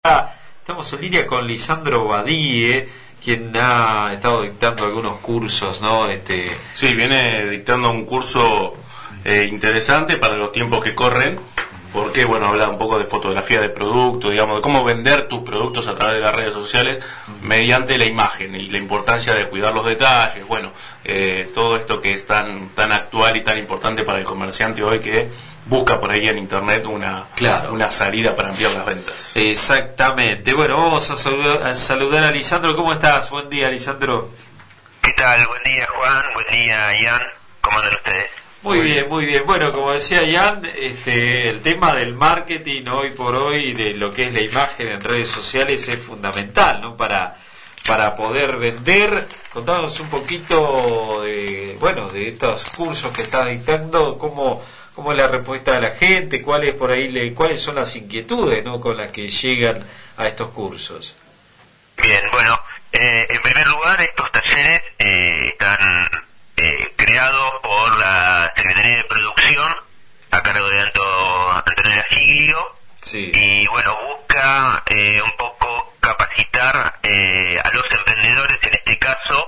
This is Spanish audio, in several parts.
Estamos en línea con Lisandro Badie, quien ha estado dictando algunos cursos, ¿no? Sí, viene dictando un curso interesante para los tiempos que corren, porque, bueno, habla un poco de fotografía de producto, digamos, de cómo vender tus productos a través de las redes sociales mediante la imagen y la importancia de cuidar los detalles, bueno, todo esto que es tan actual y tan importante para el comerciante hoy que busca por ahí en internet una salida para ampliar las ventas. Exactamente. Bueno, vamos a saludar a Lisandro. ¿Cómo estás? Buen día, Lisandro. ¿Qué tal? Buen día, Juan. Buen día, Ian. ¿Cómo andan ustedes? Muy bien, muy bien. Bueno, como decía Ian, el tema del marketing hoy por hoy, de lo que es la imagen en redes sociales, es fundamental, ¿no? Para poder vender. Contanos un poquito de estos cursos que estás dictando, cómo es la respuesta de la gente, cuáles son las inquietudes, ¿no?, con las que llegan a estos cursos. Bien, bueno, en primer lugar, estos talleres están creados por la Secretaría de Producción a cargo de Antonio Giglio. Sí. Y bueno, busca un poco capacitar a los emprendedores, en este caso,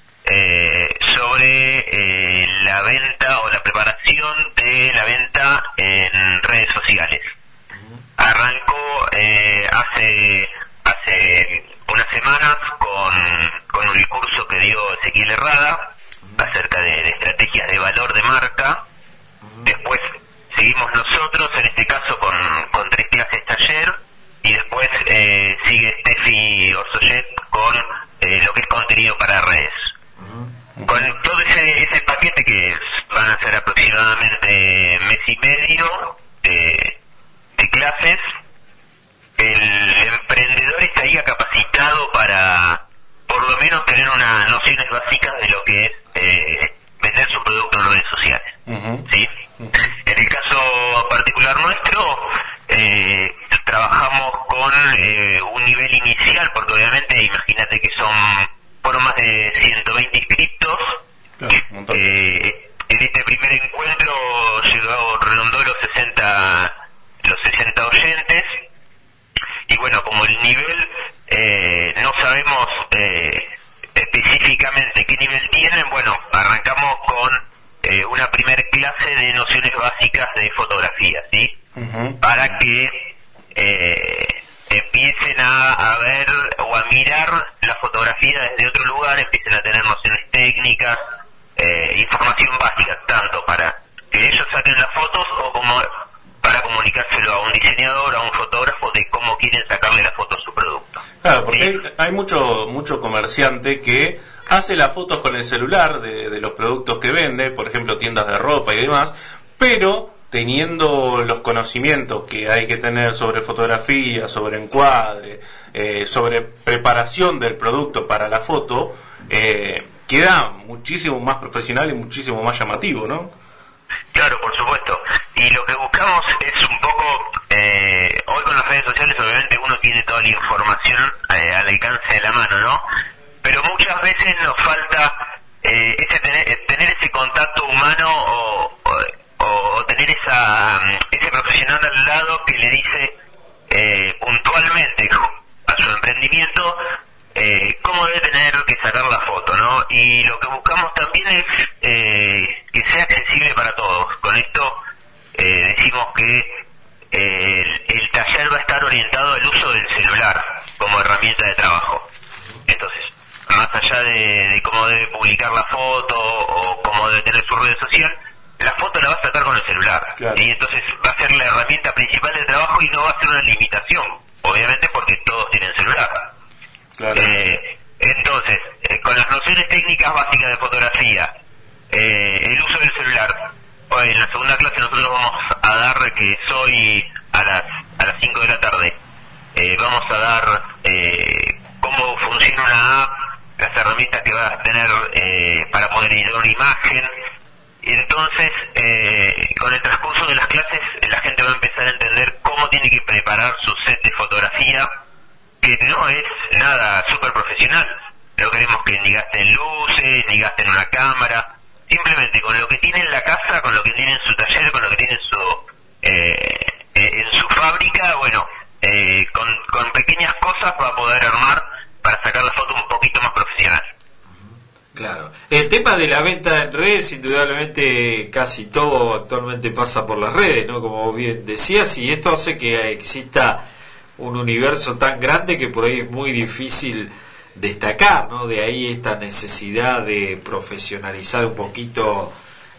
sobre la venta o la preparación de la venta en redes sociales. Arrancó hace unas semanas con el curso que dio Ezequiel Herrada acerca de estrategias de valor de marca. Después seguimos nosotros, en este caso con 3 clases taller, y después sigue Steffi Orsoyet con lo que es contenido para redes. Con todo ese paquete, que van a ser aproximadamente mes y medio de clases, el emprendedor estaría capacitado para por lo menos tener unas nociones básicas de lo que es vender su producto en redes sociales. ¿Sí? En el caso particular nuestro, trabajamos con un nivel inicial, porque obviamente imagínate que fueron más de 120 inscriptos. Claro, en este primer encuentro redondó los 60 oyentes, y bueno, como el nivel no sabemos específicamente qué nivel tienen, bueno, arrancamos con una primer clase de nociones básicas de fotografía, ¿sí? Para que empiecen a ver o a mirar la fotografía desde otro lugar, empiecen a tener nociones técnicas, información básica, tanto para que ellos saquen las fotos o como para comunicárselo a un diseñador, a un fotógrafo, de cómo quieren sacarle la foto a su producto. Claro, porque hay mucho comerciante que hace las fotos con el celular de los productos que vende, por ejemplo tiendas de ropa y demás, pero teniendo los conocimientos que hay que tener sobre fotografía, sobre encuadre, sobre preparación del producto para la foto, queda muchísimo más profesional y muchísimo más llamativo, ¿no? Claro, por supuesto. Y lo que buscamos es un poco, hoy con las redes sociales obviamente uno tiene toda la información al alcance de la mano, ¿no? Pero muchas veces nos falta tener ese contacto humano o tener ese profesional al lado que le dice puntualmente a su emprendimiento cómo debe tener que sacar la foto, ¿no? Y lo que buscamos también es que sea accesible para todos. Con esto decimos que el taller va a estar orientado al uso del celular como herramienta de trabajo. Entonces, más allá de cómo debe publicar la foto o cómo debe tener su red social, la foto la va a sacar con el celular. Claro. Y entonces va a ser la herramienta principal de trabajo y no va a ser una limitación, obviamente, porque todos tienen celular. Claro. Entonces, con las nociones técnicas básicas de fotografía, el uso del celular. Hoy en la segunda clase nosotros vamos a dar, que es hoy a las 5 de la tarde, vamos a dar cómo funciona una app, las herramientas que va a tener para poder editar una imagen. Y entonces, con el transcurso de las clases, la gente va a empezar a entender cómo tiene que preparar su set de fotografía, que no es nada súper profesional. No queremos que ni gasten luces, ni gasten una cámara. Simplemente con lo que tiene en la casa, con lo que tiene en su taller, con lo que tiene en su fábrica, bueno, con pequeños cosas va a poder armar para sacar la foto un poquito más profesional. Claro. El tema de la venta en redes, indudablemente casi todo actualmente pasa por las redes, ¿no? Como bien decías, y esto hace que exista un universo tan grande que por ahí es muy difícil destacar, ¿no? De ahí esta necesidad de profesionalizar un poquito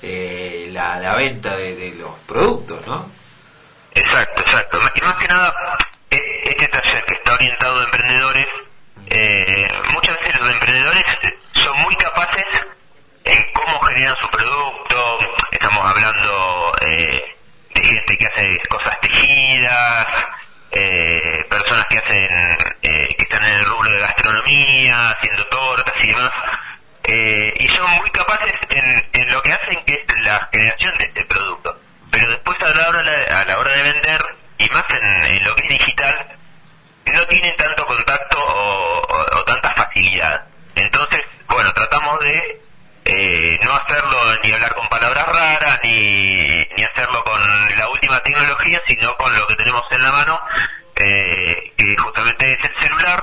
la venta de los productos, ¿no? Exacto. Y más que nada, este taller que está orientado a emprendedores, muchas veces los emprendedores son muy capaces en cómo generan su producto. Estamos hablando de gente que hace cosas tejidas, personas que hacen que están en el rubro de gastronomía, haciendo tortas y demás, y son muy capaces en lo que hacen, que es la generación de este producto. Pero después a la hora de vender, y más en lo que es digital, no tienen tanto contacto o tanta facilidad. Entonces, bueno, tratamos de no hacerlo ni hablar con palabras raras, ni hacerlo con la última tecnología, sino con lo que tenemos en la mano, que justamente es el celular,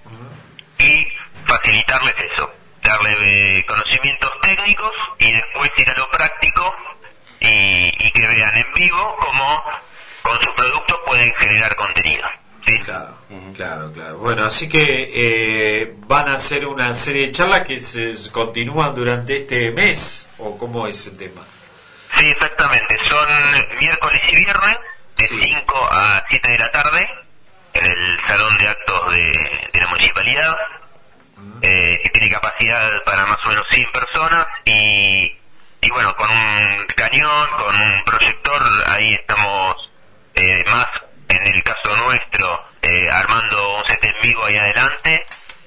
y facilitarles eso, darle conocimientos técnicos y después ir a lo práctico y que vean en vivo cómo con su producto pueden generar contenido. ¿Sí? Claro. Bueno, así que van a hacer una serie de charlas que se continúan durante este mes, ¿o cómo es el tema? Sí, exactamente. Son miércoles y viernes de 5 a 7 de la tarde en el salón de actos de la municipalidad, que tiene capacidad para más o menos 100 personas y bueno, con un cañón, con un proyector, ahí estamos más en el caso nuestro, armando un set en vivo ahí adelante,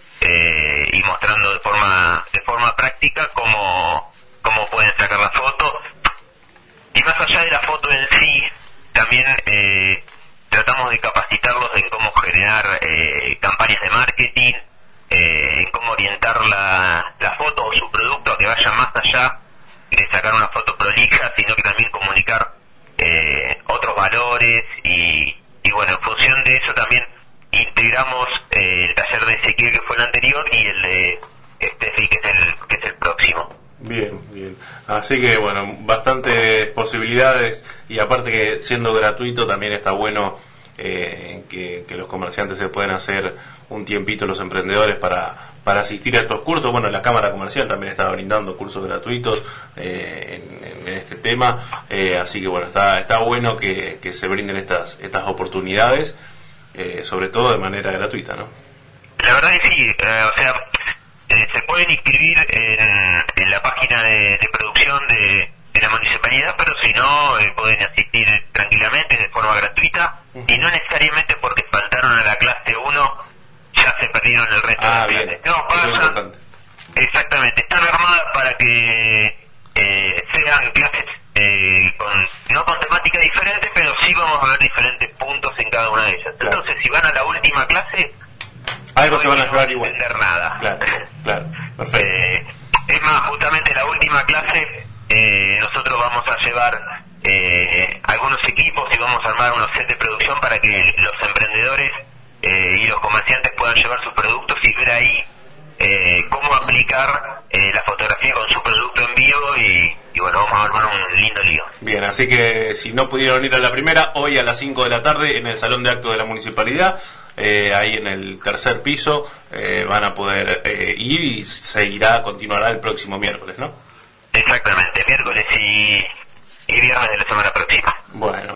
y mostrando de forma práctica cómo pueden sacar la foto. Y más allá de la foto en sí, también tratamos de capacitarlos en cómo generar campañas de marketing, en cómo orientar la foto o su producto a que vaya más allá de sacar una foto prolija, sino que también comunicar otros valores y bueno, en función de eso también integramos el taller de Ezequiel, que fue el anterior, y el de Estefi, que es el próximo. Bien. Así que bueno, bastantes posibilidades, y aparte que siendo gratuito también está bueno que los comerciantes se pueden hacer un tiempito, los emprendedores, para asistir a estos cursos. Bueno, la Cámara Comercial también está brindando cursos gratuitos en este tema, así que bueno, está bueno que se brinden estas oportunidades, sobre todo de manera gratuita, ¿no? La verdad que sí, se pueden inscribir en la página de producción de la municipalidad, pero si no, pueden asistir tranquilamente de forma gratuita, y no necesariamente porque faltaron a la clase 1 ya se perdieron el resto de las clases. No, pasan, exactamente, están armadas para que sean clases no con temática diferente, pero sí vamos a ver diferentes puntos en cada una de ellas. Claro. Entonces, si van a la última clase, algo se van a llevar igual. No entender nada. Claro, perfecto. Es más, justamente la última clase, nosotros vamos a llevar algunos equipos y vamos a armar unos sets de producción para que los emprendedores y los comerciantes puedan llevar sus productos y ver ahí cómo aplicar la fotografía con su producto en vivo, y bueno, vamos a armar un lindo lío. Bien, así que si no pudieron ir a la primera, hoy a las 5 de la tarde en el Salón de Actos de la Municipalidad, ahí en el tercer piso, van a poder ir, y continuará el próximo miércoles, ¿no? Exactamente, miércoles y viernes de la semana próxima. Bueno.